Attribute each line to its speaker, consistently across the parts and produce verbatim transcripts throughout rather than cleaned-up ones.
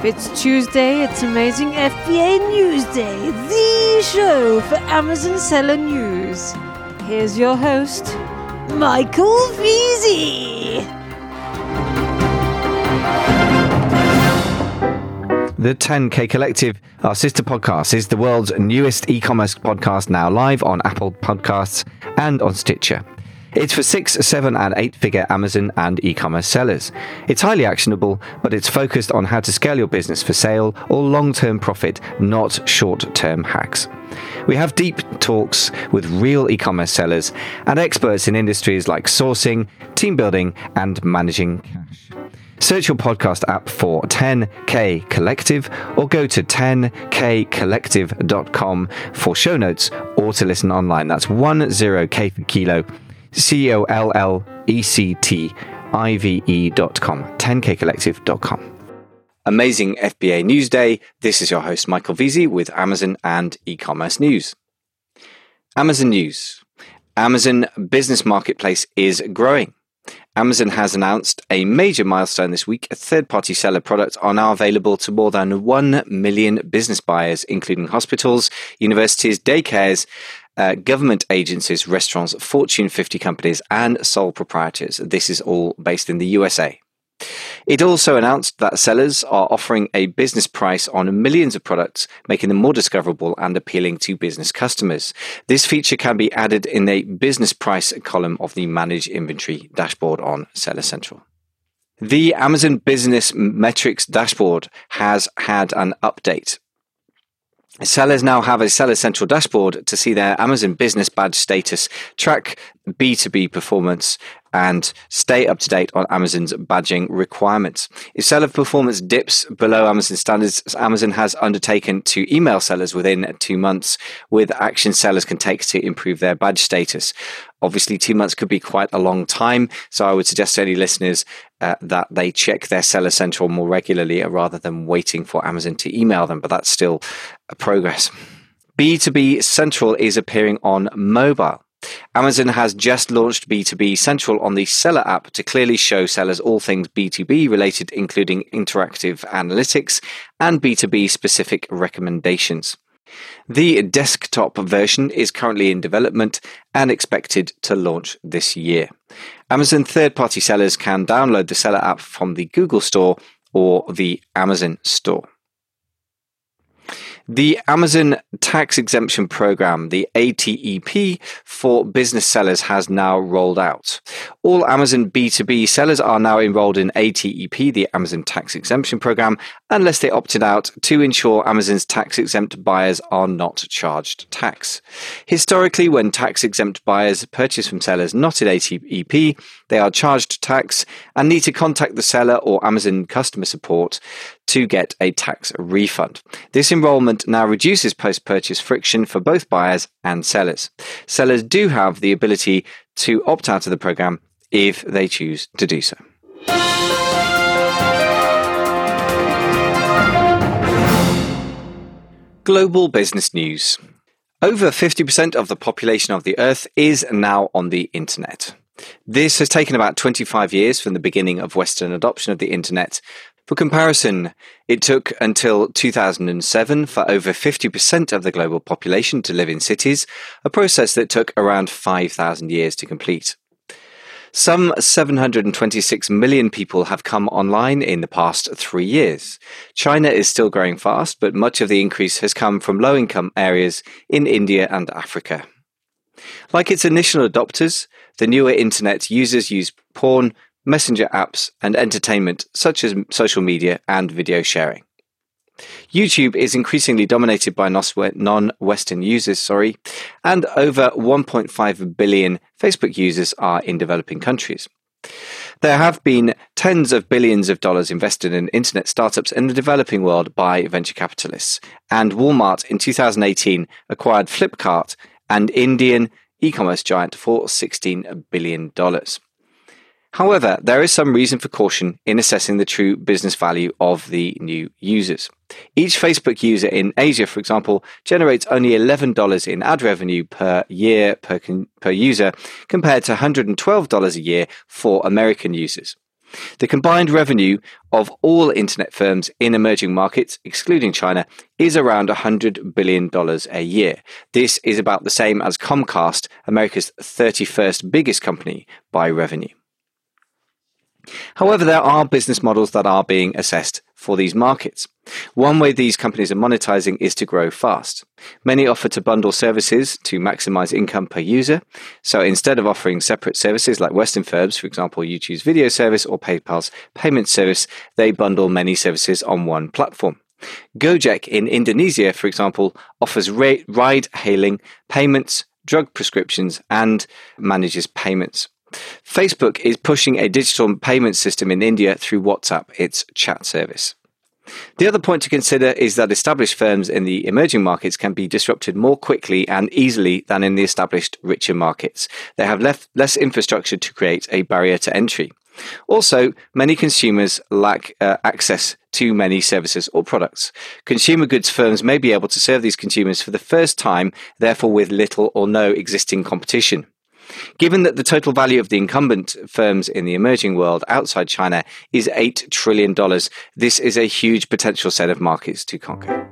Speaker 1: If it's Tuesday, it's Amazing F B A News Day, the show for Amazon Seller News. Here's your host, Michael Veazey.
Speaker 2: The ten K Collective, our sister podcast, is the world's newest e-commerce podcast, now live on Apple Podcasts and on Stitcher. It's for six, seven, and eight-figure Amazon and e-commerce sellers. It's highly actionable, but it's focused on how to scale your business for sale or long-term profit, not short-term hacks. We have deep talks with real e-commerce sellers and experts in industries like sourcing, team building, and managing cash. Search your podcast app for ten K Collective or go to ten K collective dot com for show notes or to listen online. That's ten K for kilo, C O L L E C T I V E dot com, ten K collective dot com. Amazing F B A News Day. This is your host, Michael Veazey, with Amazon and e-commerce news. Amazon news. Amazon Business Marketplace is growing. Amazon has announced a major milestone this week. Third-party seller products are now available to more than one million business buyers, including hospitals, universities, daycares, uh, government agencies, restaurants, Fortune fifty companies, and sole proprietors. This is all based in the U S A. It also announced that sellers are offering a business price on millions of products, making them more discoverable and appealing to business customers. This feature can be added in the business price column of the Manage Inventory dashboard on Seller Central. The Amazon Business Metrics dashboard has had an update. Sellers now have a Seller Central dashboard to see their Amazon Business Badge status, track B two B performance, and stay up to date on Amazon's badging requirements. If seller performance dips below Amazon standards, Amazon has undertaken to email sellers within two months with action sellers can take to improve their badge status. Obviously, two months could be quite a long time, so I would suggest to any listeners uh, that they check their Seller Central more regularly rather than waiting for Amazon to email them, but that's still a progress. B two B Central is appearing on mobile. Amazon has just launched B two B Central on the Seller app to clearly show sellers all things B two B related, including interactive analytics and B two B specific recommendations. The desktop version is currently in development and expected to launch this year. Amazon third-party sellers can download the Seller app from the Google Store or the Amazon Store. The Amazon Tax Exemption Program, the A T E P, for business sellers has now rolled out. All Amazon B two B sellers are now enrolled in A T E P, the Amazon Tax Exemption Program, unless they opted out to ensure Amazon's tax-exempt buyers are not charged tax. Historically, when tax-exempt buyers purchase from sellers not in A T E P, they are charged tax and need to contact the seller or Amazon customer support to get a tax refund. This enrollment now reduces post-purchase friction for both buyers and sellers. Sellers do have the ability to opt out of the program if they choose to do so. Global business news. Over fifty percent of the population of the Earth is now on the internet. This has taken about twenty-five years from the beginning of Western adoption of the internet. For comparison, it took until two thousand seven for over fifty percent of the global population to live in cities, a process that took around five thousand years to complete. Some seven hundred twenty-six million people have come online in the past three years. China is still growing fast, but much of the increase has come from low-income areas in India and Africa. Like its initial adopters, the newer internet users use porn, messenger apps, and entertainment such as social media and video sharing. YouTube is increasingly dominated by non-Western users, sorry, and over one point five billion Facebook users are in developing countries. There have been tens of billions of dollars invested in internet startups in the developing world by venture capitalists, and Walmart in two thousand eighteen acquired Flipkart, an Indian e-commerce giant, for sixteen billion dollars. However, there is some reason for caution in assessing the true business value of the new users. Each Facebook user in Asia, for example, generates only eleven dollars in ad revenue per year per, con- per user, compared to one hundred twelve dollars a year for American users. The combined revenue of all internet firms in emerging markets, excluding China, is around one hundred billion dollars a year. This is about the same as Comcast, America's thirty-first biggest company by revenue. However, there are business models that are being assessed for these markets. One way these companies are monetizing is to grow fast. Many offer to bundle services to maximize income per user. So instead of offering separate services like Western firms, for example, YouTube's video service or PayPal's payment service, they bundle many services on one platform. Gojek in Indonesia, for example, offers ra- ride-hailing, payments, drug prescriptions, and manages payments. Facebook is pushing a digital payment system in India through WhatsApp, its chat service. The other point to consider is that established firms in the emerging markets can be disrupted more quickly and easily than in the established richer markets. They have left less infrastructure to create a barrier to entry. Also, many consumers lack uh, access to many services or products. Consumer goods firms may be able to serve these consumers for the first time, therefore with little or no existing competition. Given that the total value of the incumbent firms in the emerging world outside China is eight trillion dollars, this is a huge potential set of markets to conquer.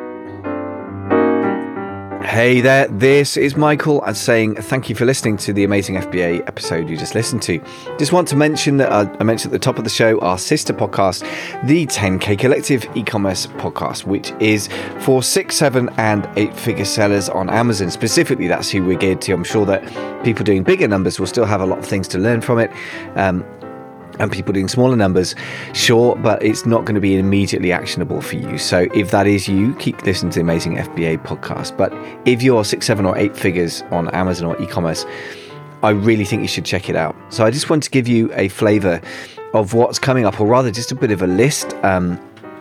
Speaker 2: Hey there, this is Michael and saying thank you for listening to the Amazing F B A episode you just listened to. Just want to mention that uh, I mentioned at the top of the show our sister podcast, the ten K Collective e-commerce podcast, which is for six, seven and eight figure sellers on Amazon. Specifically, that's who we're geared to. I'm sure that people doing bigger numbers will still have a lot of things to learn from it. Um, And people doing smaller numbers, sure, but it's not going to be immediately actionable for you. So if that is you, keep listening to the Amazing F B A podcast. But if you're six, seven or eight figures on Amazon or e-commerce, I really think you should check it out. So I just want to give you a flavor of what's coming up, or rather just a bit of a list. Um,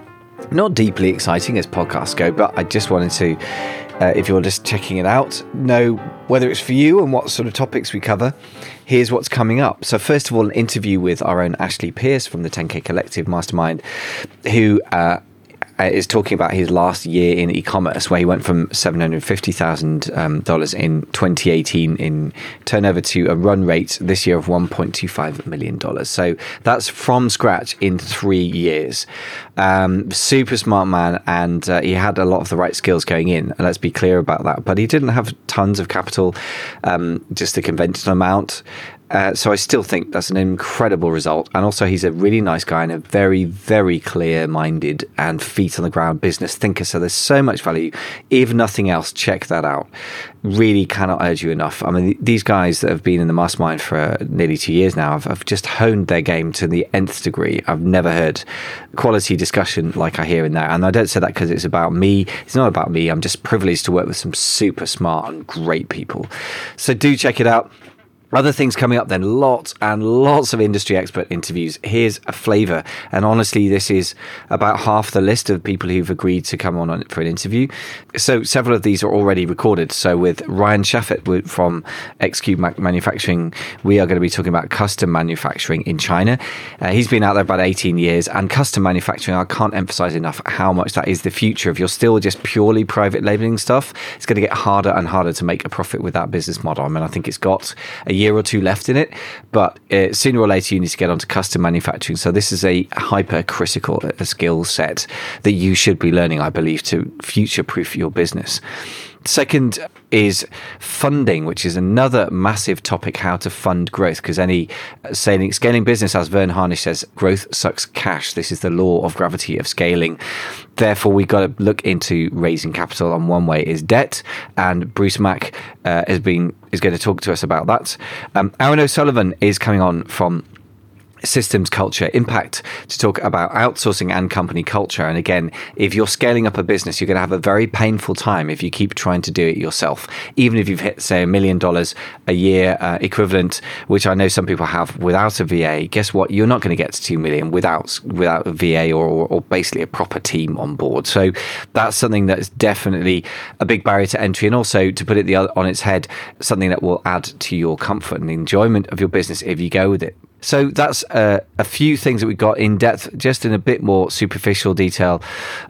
Speaker 2: not deeply exciting as podcasts go, but I just wanted to, uh, if you're just checking it out, know whether it's for you and what sort of topics we cover. Here's what's coming up. So first of all, an interview with our own Ashley Pierce from the ten K Collective Mastermind, who uh, is talking about his last year in e-commerce, where he went from seven hundred fifty thousand dollars um, in twenty eighteen in turnover to a run rate this year of one point two five million dollars. So that's from scratch in three years. Um, super smart man, and uh, he had a lot of the right skills going in, and let's be clear about that. But he didn't have tons of capital, um, just a conventional amount. Uh, so I still think that's an incredible result. And also he's a really nice guy and a very, very clear-minded and feet-on-the-ground business thinker. So there's so much value. If nothing else, check that out. Really cannot urge you enough. I mean, these guys that have been in the mastermind for uh, nearly two years now have, have just honed their game to the nth degree. I've never heard quality discussion like I hear in there. And I don't say that because it's about me. It's not about me. I'm just privileged to work with some super smart and great people. So do check it out. Other things coming up then, lots and lots of industry expert interviews. Here's a flavour. And honestly, this is about half the list of people who've agreed to come on for an interview. So several of these are already recorded. So with Ryan Shaffett from X Cube Manufacturing, we are going to be talking about custom manufacturing in China. Uh, he's been out there about eighteen years, and custom manufacturing, I can't emphasize enough how much that is the future. If you're still just purely private labeling stuff, it's going to get harder and harder to make a profit with that business model. I mean, I think it's got a year or two left in it, but uh, sooner or later you need to get onto custom manufacturing. So this is a hyper critical uh, skill set that you should be learning, I believe, to future-proof your business. Second is funding, which is another massive topic, how to fund growth, because any scaling, scaling business, as Vern Harnish says, growth sucks cash. This is the law of gravity of scaling. Therefore, we've got to look into raising capital, and one way is debt, and Bruce Mack uh, has been is going to talk to us about that. Um, Aaron O'Sullivan is coming on from Systems Culture Impact to talk about outsourcing and company culture. And again, if you're scaling up a business, you're going to have a very painful time if you keep trying to do it yourself. Even if you've hit, say, a million dollars a year uh, equivalent, which I know some people have without a V A, guess what? You're not going to get to two million without without a V A or, or, or basically a proper team on board. So that's something that is definitely a big barrier to entry. And also, to put it the other, on its head, something that will add to your comfort and the enjoyment of your business if you go with it. So that's uh, a few things that we got in depth, just in a bit more superficial detail.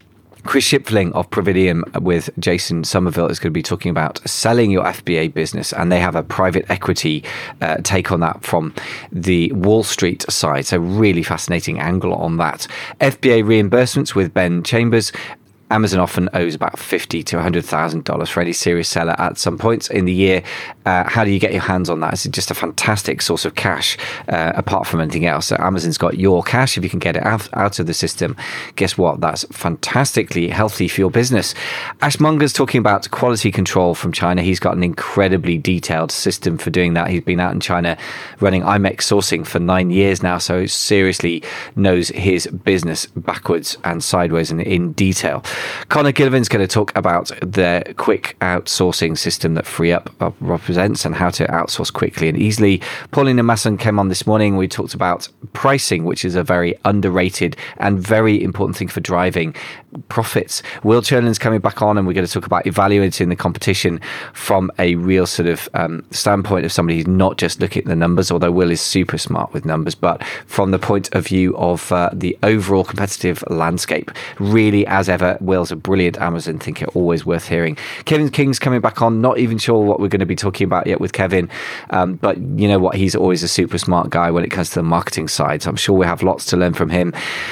Speaker 2: Chris Shipfling of Providium with Jason Somerville is going to be talking about selling your F B A business, and they have a private equity uh, take on that from the Wall Street side. So really fascinating angle on that. F B A reimbursements with Ben Chambers. Amazon often owes about fifty to one hundred thousand dollars for any serious seller at some points in the year. Uh, how do you get your hands on that? It's just a fantastic source of cash, uh, apart from anything else. So Amazon's got your cash. If you can get it out, out of the system, guess what? That's fantastically healthy for your business. Ash Munger's talking about quality control from China. He's got an incredibly detailed system for doing that. He's been out in China running I M E X sourcing for nine years now, so seriously knows his business backwards and sideways and in detail. Connor Gillivan's going to talk about the quick outsourcing system that FreeUp represents and how to outsource quickly and easily. Paulina Masson came on this morning. We talked about pricing, which is a very underrated and very important thing for driving profits. Will Chernon's coming back on, and we're going to talk about evaluating the competition from a real sort of um, standpoint of somebody who's not just looking at the numbers, although Will is super smart with numbers, but from the point of view of uh, the overall competitive landscape. Really, as ever, Will's a brilliant Amazon thinker, always worth hearing. Kevin King's coming back on. Not even sure what we're going to be talking about yet with Kevin, um, but you know what? He's always a super smart guy when it comes to the marketing side, so I'm sure we have lots to learn from him.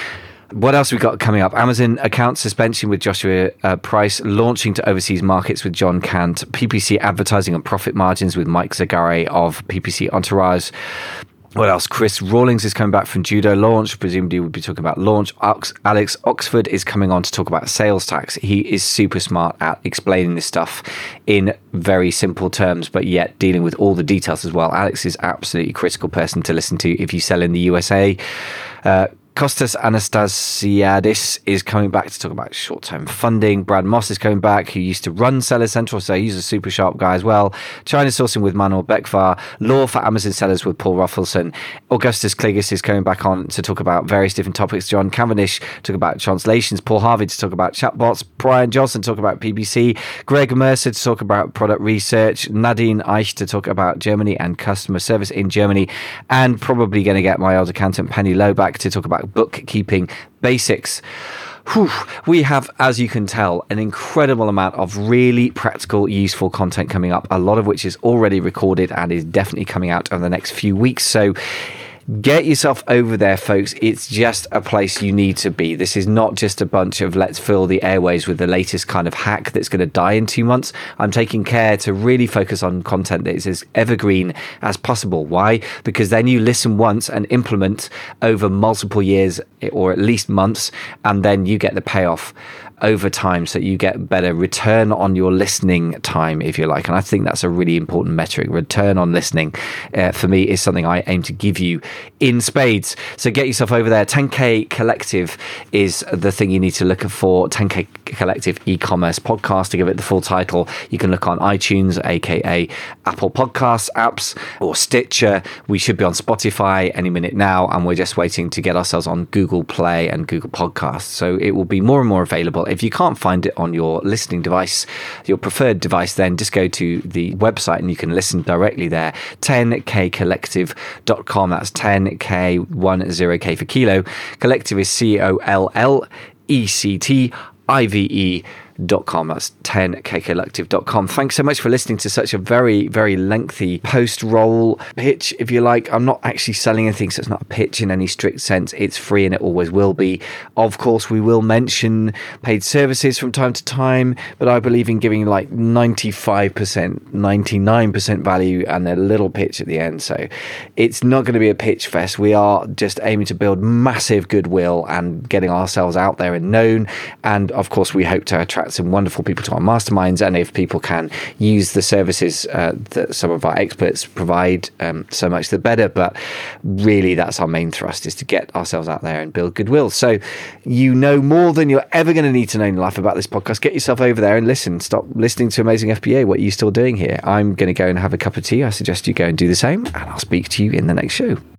Speaker 2: What else we got coming up? Amazon account suspension with Joshua uh, Price, launching to overseas markets with John Cant, P P C advertising and profit margins with Mike Zagare of P P C Entourage. What else? Chris Rawlings is coming back from Judo launch. Presumably we'll be talking about launch. Alex Oxford is coming on to talk about sales tax. He is super smart at explaining this stuff in very simple terms, but yet dealing with all the details as well. Alex is absolutely a critical person to listen to if you sell in the U S A. Uh, Kostas Anastasiadis is coming back to talk about short-term funding. Brad Moss is coming back, who used to run Seller Central, so he's a super sharp guy as well. China sourcing with Manuel Bekvar. Law for Amazon sellers with Paul Ruffleson. Augustus Kligas is coming back on to talk about various different topics. John Cavendish talk about translations. Paul Harvey to talk about chatbots. Brian Johnson to talk about P B C. Greg Mercer to talk about product research. Nadine Eich to talk about Germany and customer service in Germany. And probably going to get my old accountant Penny Lowe back to talk about bookkeeping basics. Whew. We have, as you can tell, an incredible amount of really practical, useful content coming up, a lot of which is already recorded and is definitely coming out in the next few weeks. So get yourself over there, folks. It's just a place you need to be. This is not just a bunch of let's fill the airways with the latest kind of hack that's going to die in two months. I'm taking care to really focus on content that is as evergreen as possible. Why? Because then you listen once and implement over multiple years or at least months, and then you get the payoff over time, so you get better return on your listening time, if you like. And I think that's a really important metric. Return on listening, uh, for me, is something I aim to give you in spades. So get yourself over there. ten K Collective is the thing you need to look for. ten K Collective e-commerce podcast, to give it the full title. You can look on iTunes, aka Apple Podcasts apps, or Stitcher. We should be on Spotify any minute now, and we're just waiting to get ourselves on Google Play and Google Podcasts. So it will be more and more available. If you can't find it on your listening device, your preferred device, then just go to the website and you can listen directly there. ten K collective dot com. That's ten K, one zero K for kilo. Collective is C O L L E C T I V E dot com. That's ten K collective dot com. Thanks so much for listening to such a very, very lengthy post-roll pitch, if you like. I'm not actually selling anything, so it's not a pitch in any strict sense. It's free and it always will be. Of course, we will mention paid services from time to time, but I believe in giving like ninety-five percent, ninety-nine percent value and a little pitch at the end. So it's not going to be a pitch fest. We are just aiming to build massive goodwill and getting ourselves out there and known. And of course, we hope to attract some wonderful people to our masterminds, and if people can use the services uh, that some of our experts provide, um, so much the better. But really, that's our main thrust, is to get ourselves out there and build goodwill. So you know more than you're ever going to need to know in life about this podcast. Get yourself over there and listen. Stop listening to Amazing F B A. What are you still doing here? I'm going to go and have a cup of tea. I suggest you go and do the same, and I'll speak to you in the next show.